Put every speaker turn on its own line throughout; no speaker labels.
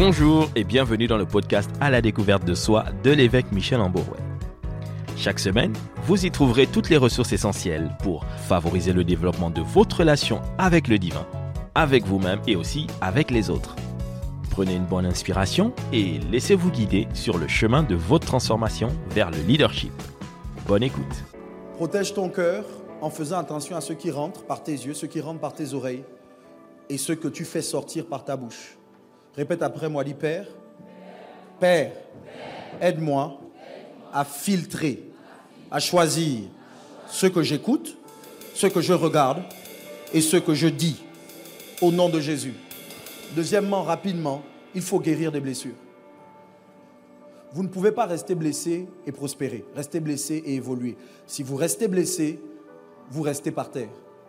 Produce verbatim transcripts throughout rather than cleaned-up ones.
Bonjour et bienvenue dans le podcast À la découverte de soi de l'évêque Michel Amborouet. Chaque semaine, vous y trouverez toutes les ressources essentielles pour favoriser le développement de votre relation avec le divin, avec vous-même et aussi avec les autres. Prenez une bonne inspiration et laissez-vous guider sur le chemin de votre transformation vers le leadership. Bonne écoute.
Protège ton cœur en faisant attention à ceux qui rentrent par tes yeux, ceux qui rentrent par tes oreilles et ceux que tu fais sortir par ta bouche. Répète après moi, dis Père, Père, aide-moi à filtrer, à choisir ce que j'écoute, ce que je regarde et ce que je dis au nom de Jésus. Deuxièmement, rapidement, il faut guérir des blessures. Vous ne pouvez pas rester blessé et prospérer, rester blessé et évoluer. Si vous restez blessé, vous restez par terre.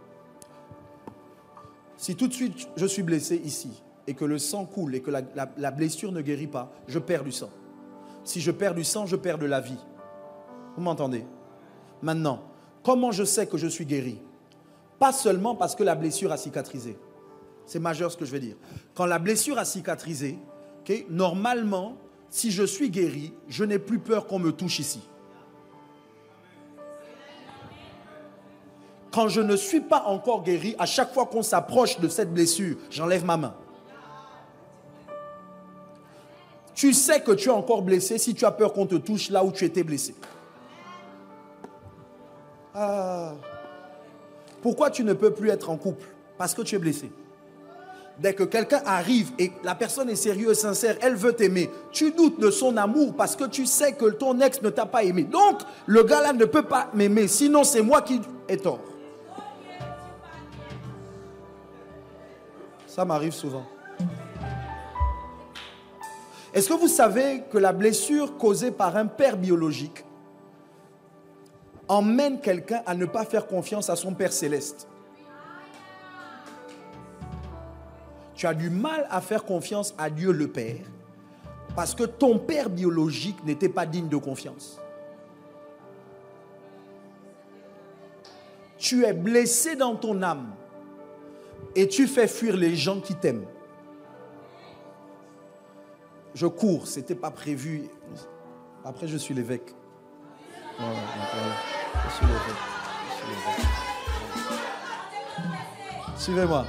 Si tout de suite je suis blessé ici et que le sang coule et que la, la, la blessure ne guérit pas, je perds du sang. Si je perds du sang, je perds de la vie. Vous m'entendez? Maintenant, comment je sais que je suis guéri? Pas seulement parce que la blessure a cicatrisé. C'est majeur ce que je vais dire. Quand la blessure a cicatrisé, okay, normalement, si je suis guéri, je n'ai plus peur qu'on me touche ici. Quand je ne suis pas encore guéri, à chaque fois qu'on s'approche de cette blessure, j'enlève ma main. Tu sais que tu es encore blessé si tu as peur qu'on te touche là où tu étais blessé. Ah. Pourquoi tu ne peux plus être en couple? Parce que tu es blessé. Dès que quelqu'un arrive et la personne est sérieuse, sincère, elle veut t'aimer, tu doutes de son amour parce que tu sais que ton ex ne t'a pas aimé. Donc, le gars-là ne peut pas m'aimer, sinon c'est moi qui ai tort. Ça m'arrive souvent. Est-ce que vous savez que la blessure causée par un père biologique emmène quelqu'un à ne pas faire confiance à son Père céleste? Tu as du mal à faire confiance à Dieu le Père parce que ton père biologique n'était pas digne de confiance. Tu es blessé dans ton âme et tu fais fuir les gens qui t'aiment. Je cours, ce n'était pas prévu. Après, je suis l'évêque. Voilà, voilà. Je suis l'évêque. Je suis l'évêque. Suivez-moi.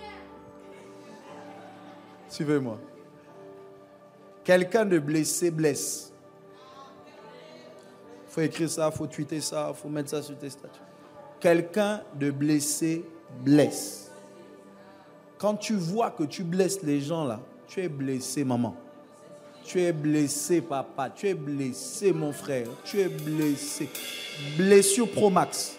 Suivez-moi. Quelqu'un de blessé blesse. Il faut écrire ça, il faut tweeter ça, il faut mettre ça sur tes statuts. Quelqu'un de blessé blesse. Quand tu vois que tu blesses les gens là, tu es blessé maman. Tu es blessé papa. Tu es blessé mon frère. Tu es blessé. Blessure pro max.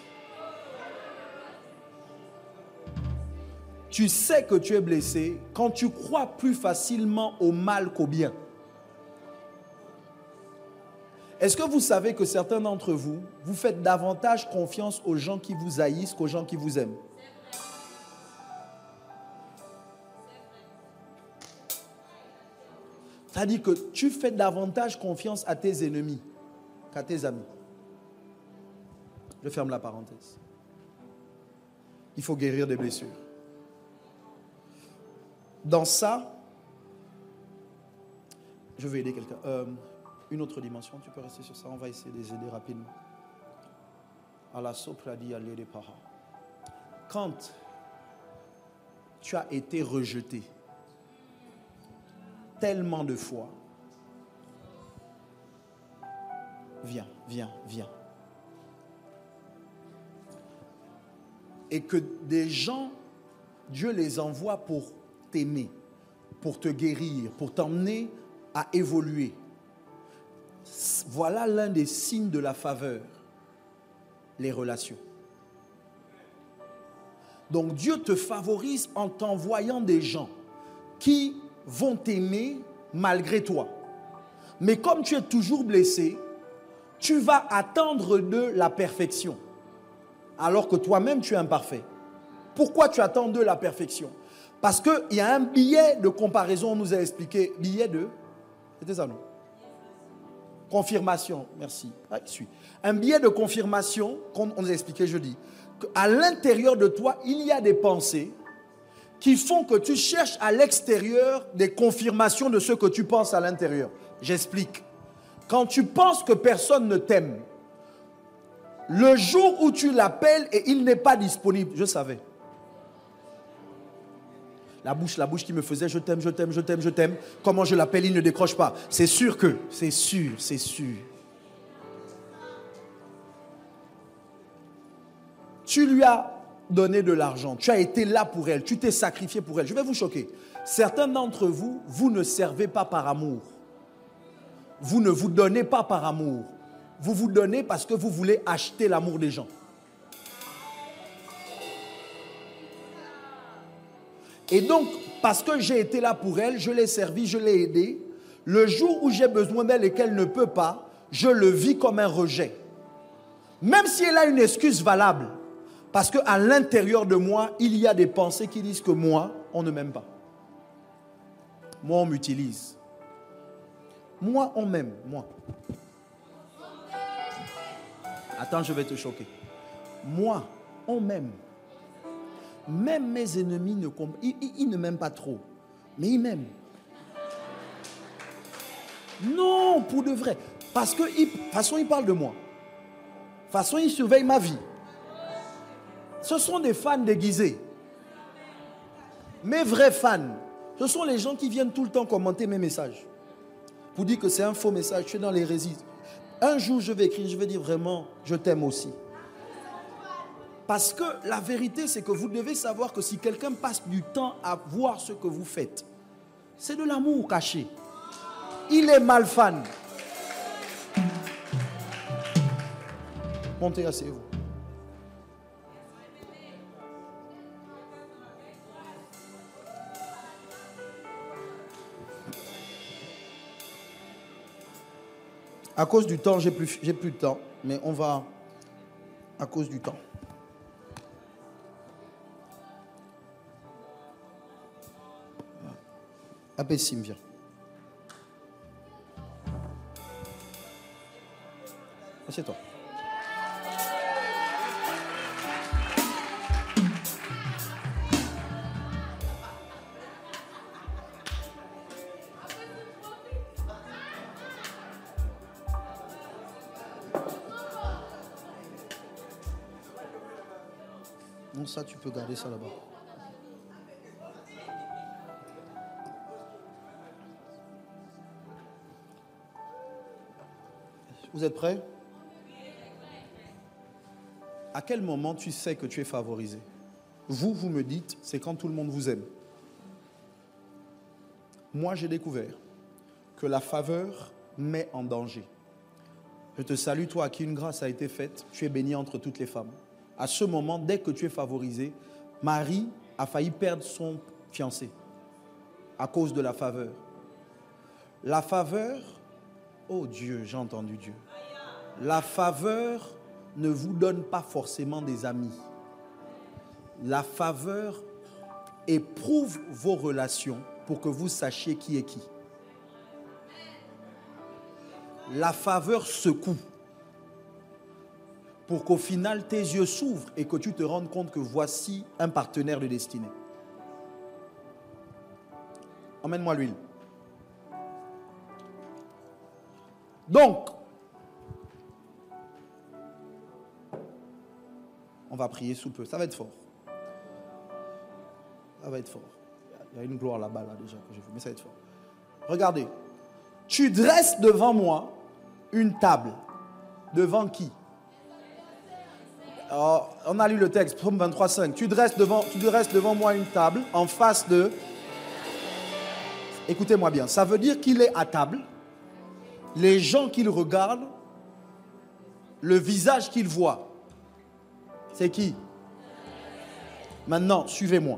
Tu sais que tu es blessé quand tu crois plus facilement au mal qu'au bien. Est-ce que vous savez que certains d'entre vous, vous faites davantage confiance aux gens qui vous haïssent qu'aux gens qui vous aiment? C'est-à-dire que tu fais davantage confiance à tes ennemis qu'à tes amis. Je ferme la parenthèse. Il faut guérir des blessures. Dans ça, je vais aider quelqu'un. Euh, une autre dimension, tu peux rester sur ça, on va essayer de les aider rapidement. Allah sopradi aller des para. Quand tu as été rejeté tellement de fois, viens, viens, viens. Et que des gens, Dieu les envoie pour t'aimer, pour te guérir, pour t'emmener à évoluer. Voilà l'un des signes de la faveur, les relations. Donc Dieu te favorise en t'envoyant des gens qui vont t'aimer malgré toi. Mais comme tu es toujours blessé, tu vas attendre de la perfection, alors que toi-même tu es imparfait. Pourquoi tu attends de la perfection? Parce qu'il y a un billet de comparaison, on nous a expliqué. Billet de... C'était ça, non? Confirmation, merci. Ah, suis. Un billet de confirmation, qu'on nous a expliqué jeudi. À l'intérieur de toi, il y a des pensées qui font que tu cherches à l'extérieur des confirmations de ce que tu penses à l'intérieur. J'explique. Quand tu penses que personne ne t'aime, le jour où tu l'appelles et il n'est pas disponible, je savais. La bouche, la bouche qui me faisait je t'aime, je t'aime, je t'aime, je t'aime. Comment je l'appelle, il ne décroche pas. C'est sûr que, c'est sûr, c'est sûr. Tu lui as donné de l'argent, tu as été là pour elle, tu t'es sacrifié pour elle. Je vais vous choquer. Certains d'entre vous, vous ne servez pas par amour. Vous ne vous donnez pas par amour. Vous vous donnez parce que vous voulez acheter l'amour des gens. Et donc, parce que j'ai été là pour elle, je l'ai servi, je l'ai aidée. Le jour où j'ai besoin d'elle et qu'elle ne peut pas, je le vis comme un rejet. Même si elle a une excuse valable. Parce qu'à l'intérieur de moi, il y a des pensées qui disent que moi, on ne m'aime pas. Moi, on m'utilise. Moi, on m'aime. Moi. Attends, je vais te choquer. Moi, on m'aime. Même mes ennemis ne comprennent. Ils, ils, ils ne m'aiment pas trop. Mais ils m'aiment. Non, pour de vrai. Parce que, de toute façon, ils parlent de moi. De toute façon, ils surveillent ma vie. Ce sont des fans déguisés. Mes vrais fans, ce sont les gens qui viennent tout le temps commenter mes messages. Pour dire que c'est un faux message, tu es dans l'hérésie. Un jour, je vais écrire, je vais dire vraiment, je t'aime aussi. Parce que la vérité, c'est que vous devez savoir que si quelqu'un passe du temps à voir ce que vous faites, c'est de l'amour caché. Il est mal fan. Montez, asseyez-vous. À cause du temps, j'ai plus, j'ai plus de temps, mais on va, à cause du temps. Appelle-Sim, viens. Assieds-toi. Non, ça, tu peux garder ça là-bas. Vous êtes prêts? À quel moment tu sais que tu es favorisé? Vous, vous me dites, c'est quand tout le monde vous aime. Moi, j'ai découvert que la faveur met en danger. Je te salue, toi, à qui une grâce a été faite. Tu es béni entre toutes les femmes. À ce moment, dès que tu es favorisé, Marie a failli perdre son fiancé à cause de la faveur. La faveur, oh Dieu, j'ai entendu Dieu. La faveur ne vous donne pas forcément des amis. La faveur éprouve vos relations pour que vous sachiez qui est qui. La faveur secoue pour qu'au final tes yeux s'ouvrent et que tu te rendes compte que voici un partenaire de destinée. Emmène-moi l'huile. Donc, on va prier sous peu. Ça va être fort. Ça va être fort. Il y a une gloire là-bas, là, déjà, que je veux, mais ça va être fort. Regardez. Tu dresses devant moi une table. Devant qui? Alors, on a lu le texte, Psaume vingt-trois, cinq. Tu dresses devant, tu dresses devant moi une table en face de... Écoutez-moi bien. Ça veut dire qu'il est à table. Les gens qu'il regarde, le visage qu'il voit, c'est qui? Maintenant, suivez-moi.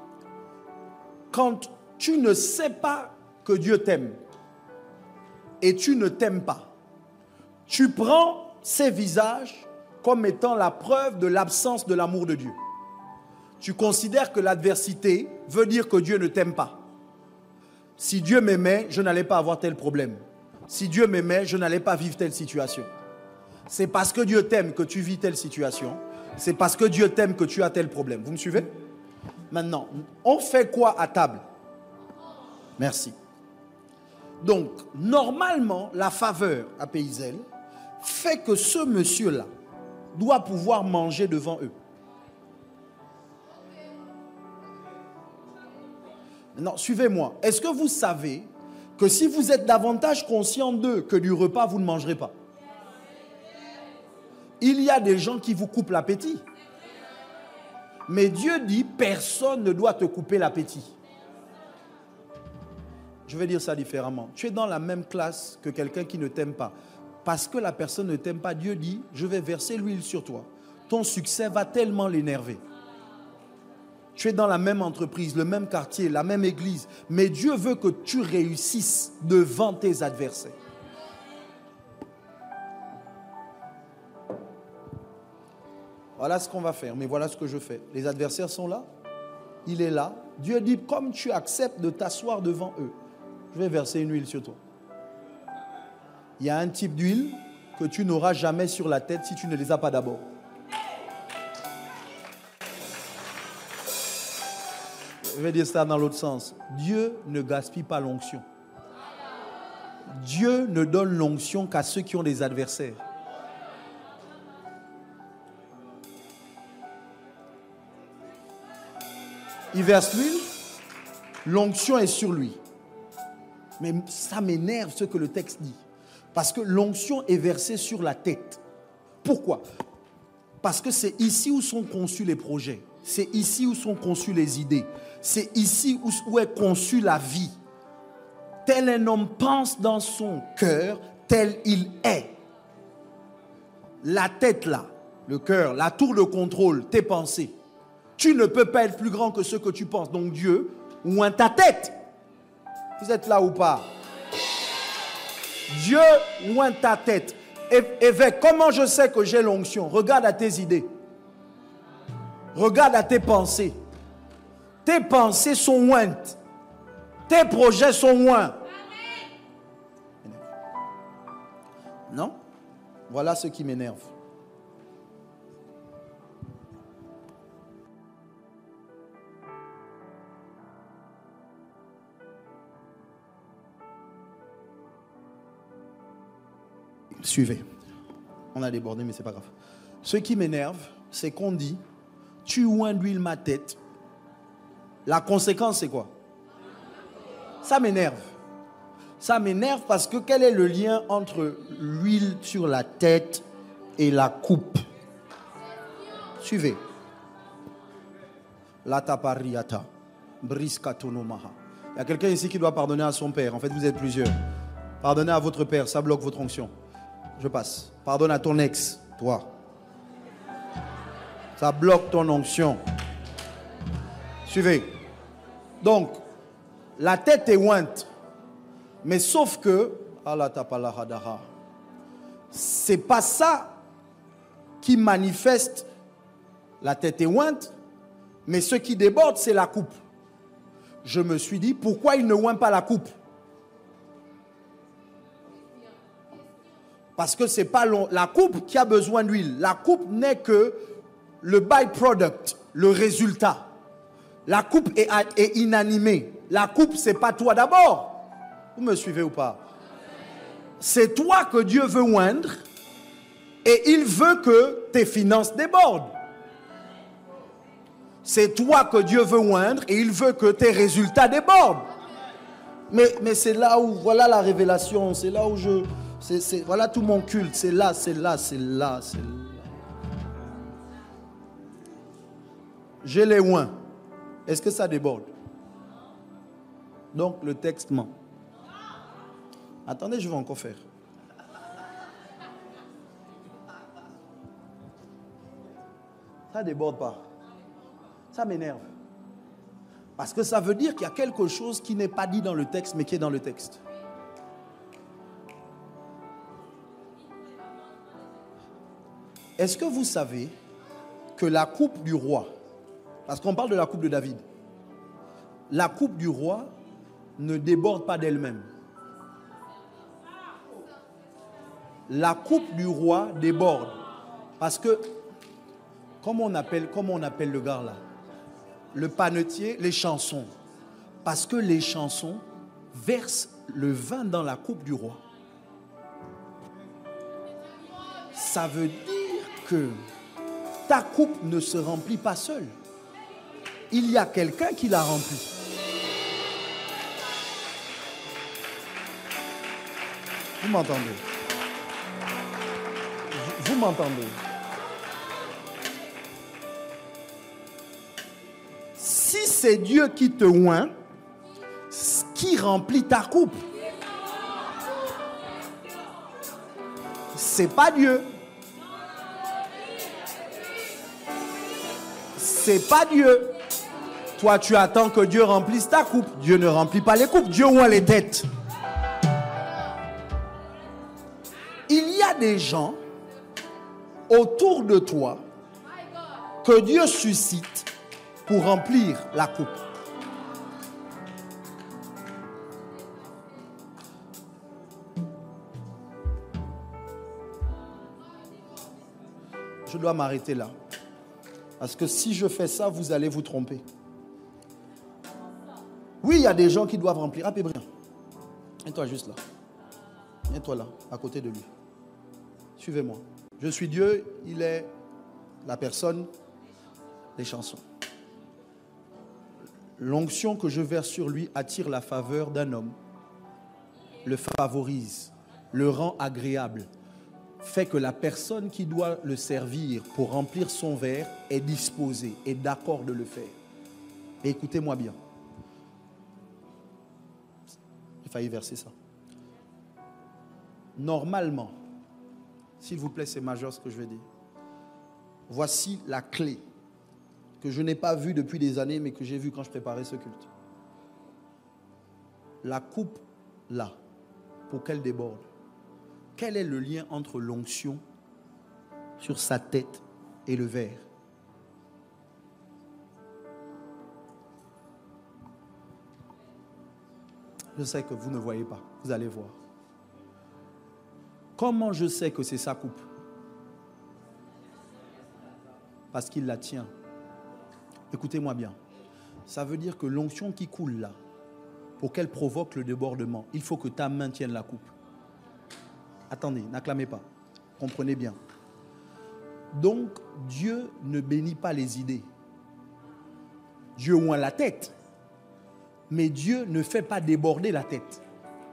Quand tu ne sais pas que Dieu t'aime et tu ne t'aimes pas, tu prends ces visages comme étant la preuve de l'absence de l'amour de Dieu. Tu considères que l'adversité veut dire que Dieu ne t'aime pas. Si Dieu m'aimait, je n'allais pas avoir tel problème. Si Dieu m'aimait, je n'allais pas vivre telle situation. C'est parce que Dieu t'aime que tu vis telle situation. C'est parce que Dieu t'aime que tu as tel problème. Vous me suivez? Maintenant, on fait quoi à table? Merci. Donc, normalement, la faveur à Pays-Zèle fait que ce monsieur-là doit pouvoir manger devant eux. Maintenant, suivez-moi. Est-ce que vous savez que si vous êtes davantage conscient d'eux que du repas, vous ne mangerez pas? Il y a des gens qui vous coupent l'appétit. Mais Dieu dit, personne ne doit te couper l'appétit. Je vais dire ça différemment. Tu es dans la même classe que quelqu'un qui ne t'aime pas. Parce que la personne ne t'aime pas, Dieu dit, je vais verser l'huile sur toi. Ton succès va tellement l'énerver. Tu es dans la même entreprise, le même quartier, la même église. Mais Dieu veut que tu réussisses devant tes adversaires. Voilà ce qu'on va faire, mais voilà ce que je fais. Les adversaires sont là, il est là. Dieu dit, comme tu acceptes de t'asseoir devant eux, je vais verser une huile sur toi. Il y a un type d'huile que tu n'auras jamais sur la tête si tu ne les as pas d'abord. Je vais dire ça dans l'autre sens. Dieu ne gaspille pas l'onction. Dieu ne donne l'onction qu'à ceux qui ont des adversaires. Il verse l'huile, l'onction est sur lui. Mais ça m'énerve ce que le texte dit. Parce que l'onction est versée sur la tête. Pourquoi? Parce que c'est ici où sont conçus les projets. C'est ici où sont conçues les idées. C'est ici où, où est conçue la vie. Tel un homme pense dans son cœur, tel il est. La tête là, le cœur, la tour de contrôle, tes pensées. Tu ne peux pas être plus grand que ce que tu penses. Donc Dieu oint ta tête. Vous êtes là ou pas? Dieu oint ta tête. Évêque, comment je sais que j'ai l'onction? Regarde à tes idées. Regarde à tes pensées. Tes pensées sont ointes. Tes projets sont oints. Non? Voilà ce qui m'énerve. Suivez. On a débordé, mais c'est pas grave. Ce qui m'énerve, c'est qu'on dit, tu oins d'huile ma tête. La conséquence, c'est quoi? Ça m'énerve. Ça m'énerve parce que quel est le lien entre l'huile sur la tête et la coupe? Suivez. La tapariata. Briskatonomaha. Il y a quelqu'un ici qui doit pardonner à son père. En fait, vous êtes plusieurs. Pardonnez à votre père, ça bloque votre onction. Je passe. Pardonne à ton ex, toi. Ça bloque ton onction. Suivez. Donc, la tête est ointe. Mais sauf que, c'est pas ça qui manifeste la tête est ointe, mais ce qui déborde, c'est la coupe. Je me suis dit, pourquoi il ne oint pas la coupe? Parce que ce n'est pas la coupe qui a besoin d'huile. La coupe n'est que le byproduct, le résultat. La coupe est, est inanimée. La coupe, ce n'est pas toi d'abord. Vous me suivez ou pas? C'est toi que Dieu veut oindre et il veut que tes finances débordent. C'est toi que Dieu veut oindre et il veut que tes résultats débordent. Mais, mais c'est là où, voilà la révélation, c'est là où je... C'est, c'est, voilà tout mon culte, c'est là, c'est là, c'est là, c'est là. J'ai les oints. Est-ce que ça déborde? Donc le texte ment. Attendez, je vais encore faire. Ça déborde pas. Ça m'énerve. Parce que ça veut dire qu'il y a quelque chose qui n'est pas dit dans le texte, mais qui est dans le texte. Est-ce que vous savez que la coupe du roi, parce qu'on parle de la coupe de David, la coupe du roi ne déborde pas d'elle-même. La coupe du roi déborde. Parce que, comment on appelle, comment on appelle le gars là? le panetier, les chansons. Parce que les chansons versent le vin dans la coupe du roi. Ça veut dire que ta coupe ne se remplit pas seule. Il y a quelqu'un qui la remplit. Vous m'entendez? Vous, vous m'entendez? Si c'est Dieu qui te oint, qui remplit ta coupe, c'est pas Dieu. C'est pas Dieu. Toi, tu attends que Dieu remplisse ta coupe. Dieu ne remplit pas les coupes. Dieu oint les têtes. Il y a des gens autour de toi que Dieu suscite pour remplir la coupe. Je dois m'arrêter là. Parce que si je fais ça, vous allez vous tromper. Oui, il y a des gens qui doivent remplir. Ah, Pébrien, viens-toi juste là. Viens-toi là, à côté de lui. Suivez-moi. Je suis Dieu, il est la personne des chansons. L'onction que je verse sur lui attire la faveur d'un homme, le favorise, le rend agréable, fait que la personne qui doit le servir pour remplir son verre est disposée, est d'accord de le faire. Et écoutez-moi bien. J'ai failli verser ça. Normalement, s'il vous plaît, c'est majeur ce que je vais dire. Voici la clé que je n'ai pas vue depuis des années, mais que j'ai vue quand je préparais ce culte. La coupe là, pour qu'elle déborde. Quel est le lien entre l'onction sur sa tête et le verre? Je sais que vous ne voyez pas, vous allez voir. Comment je sais que c'est sa coupe? Parce qu'il la tient. Écoutez-moi bien. Ça veut dire que l'onction qui coule là, pour qu'elle provoque le débordement, il faut que ta main tienne la coupe. Attendez, n'acclamez pas. Comprenez bien. Donc, Dieu ne bénit pas les idées. Dieu oint la tête. Mais Dieu ne fait pas déborder la tête.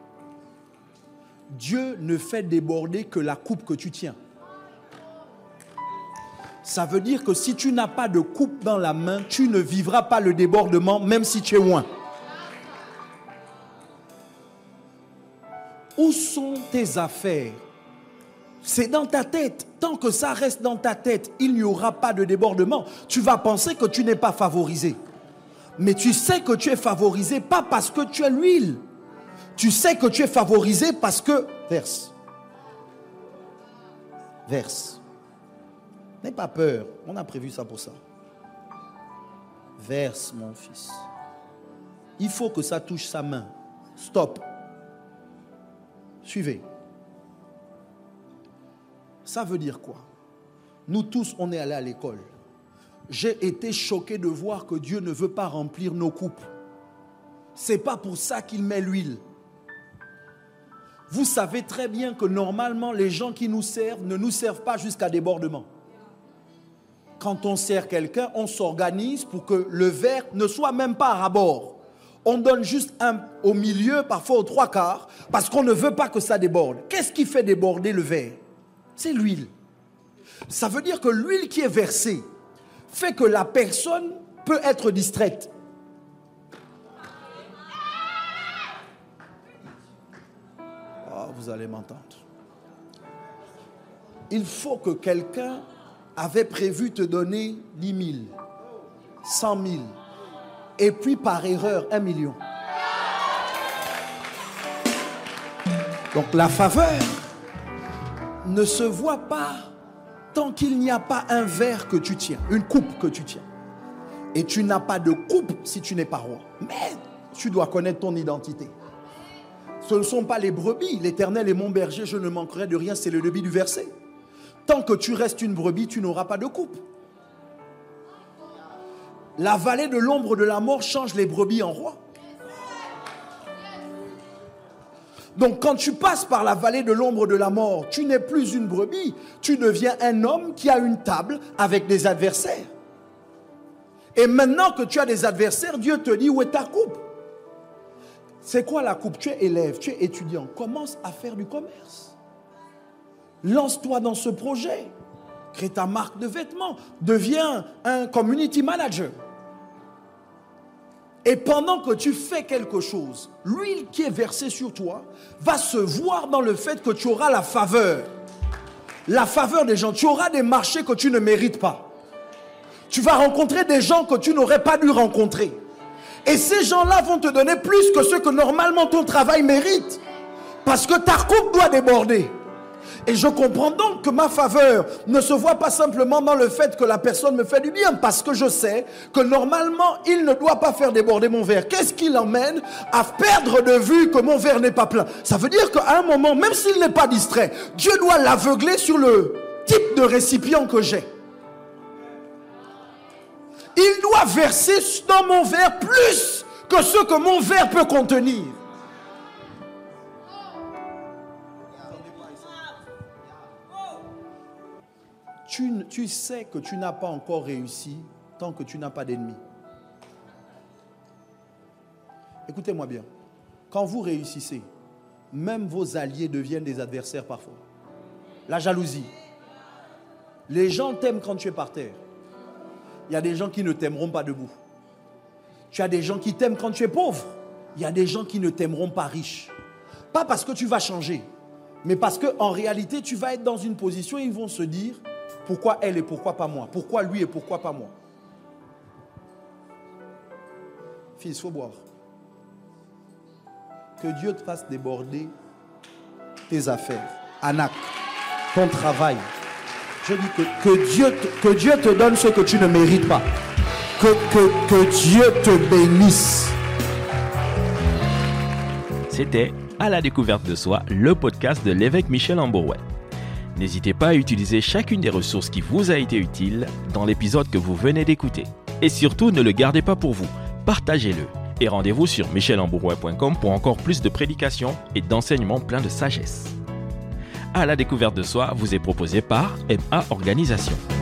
Dieu ne fait déborder que la coupe que tu tiens. Ça veut dire que si tu n'as pas de coupe dans la main, tu ne vivras pas le débordement, même si tu es oint. Où sont tes affaires? C'est dans ta tête. Tant que ça reste dans ta tête, il n'y aura pas de débordement. Tu vas penser que tu n'es pas favorisé. Mais tu sais que tu es favorisé pas parce que tu as l'huile. Tu sais que tu es favorisé parce que... Verse. Verse. N'aie pas peur. On a prévu ça pour ça. Verse, mon fils. Il faut que ça touche sa main. Stop. Suivez. Ça veut dire quoi? Nous tous, on est allés à l'école. J'ai été choqué de voir que Dieu ne veut pas remplir nos coupes. Ce n'est pas pour ça qu'il met l'huile. Vous savez très bien que normalement, les gens qui nous servent ne nous servent pas jusqu'à débordement. Quand on sert quelqu'un, on s'organise pour que le verre ne soit même pas à ras-bord. On donne juste un au milieu, parfois aux trois quarts, parce qu'on ne veut pas que ça déborde. Qu'est-ce qui fait déborder le verre? C'est l'huile. Ça veut dire que l'huile qui est versée fait que la personne peut être distraite. Oh, vous allez m'entendre. Il faut que quelqu'un avait prévu te donner dix mille, cent mille, et puis par erreur, un million. Donc la faveur ne se voit pas tant qu'il n'y a pas un verre que tu tiens, une coupe que tu tiens. Et tu n'as pas de coupe si tu n'es pas roi. Mais tu dois connaître ton identité. Ce ne sont pas les brebis. L'Éternel est mon berger, je ne manquerai de rien. C'est le début du verset. Tant que tu restes une brebis, tu n'auras pas de coupe. La vallée de l'ombre de la mort change les brebis en rois. Donc quand tu passes par la vallée de l'ombre de la mort, tu n'es plus une brebis, tu deviens un homme qui a une table avec des adversaires. Et maintenant que tu as des adversaires, Dieu te dit, où est ta coupe? C'est quoi la coupe? Tu es élève, tu es étudiant, commence à faire du commerce. Lance-toi dans ce projet. Crée ta marque de vêtements, deviens un community manager. Et pendant que tu fais quelque chose, l'huile qui est versée sur toi va se voir dans le fait que tu auras la faveur. La faveur des gens. Tu auras des marchés que tu ne mérites pas. Tu vas rencontrer des gens que tu n'aurais pas dû rencontrer. Et ces gens-là vont te donner plus que ce que normalement ton travail mérite. Parce que ta coupe doit déborder. Et je comprends donc que ma faveur ne se voit pas simplement dans le fait que la personne me fait du bien, parce que je sais que normalement, il ne doit pas faire déborder mon verre. Qu'est-ce qui l'emmène à perdre de vue que mon verre n'est pas plein? Ça veut dire qu'à un moment, même s'il n'est pas distrait, Dieu doit l'aveugler sur le type de récipient que j'ai. Il doit verser dans mon verre plus que ce que mon verre peut contenir. Tu, tu sais que tu n'as pas encore réussi tant que tu n'as pas d'ennemis. Écoutez-moi bien. Quand vous réussissez, même vos alliés deviennent des adversaires parfois. La jalousie. Les gens t'aiment quand tu es par terre. Il y a des gens qui ne t'aimeront pas debout. Tu as des gens qui t'aiment quand tu es pauvre. Il y a des gens qui ne t'aimeront pas riche. Pas parce que tu vas changer, mais parce qu'en réalité, tu vas être dans une position et ils vont se dire, pourquoi elle et pourquoi pas moi? Pourquoi lui et pourquoi pas moi? Fils, il faut boire. Que Dieu te fasse déborder tes affaires. Anak, ton travail. Je dis que, que, Dieu te, que Dieu te donne ce que tu ne mérites pas. Que, que, que Dieu te bénisse.
C'était À la découverte de soi, le podcast de l'évêque Michel Amborouet. N'hésitez pas à utiliser chacune des ressources qui vous a été utile dans l'épisode que vous venez d'écouter. Et surtout, ne le gardez pas pour vous, partagez-le. Et rendez-vous sur michel amborouet point com pour encore plus de prédications et d'enseignements pleins de sagesse. À la découverte de soi vous est proposé par M A Organisation.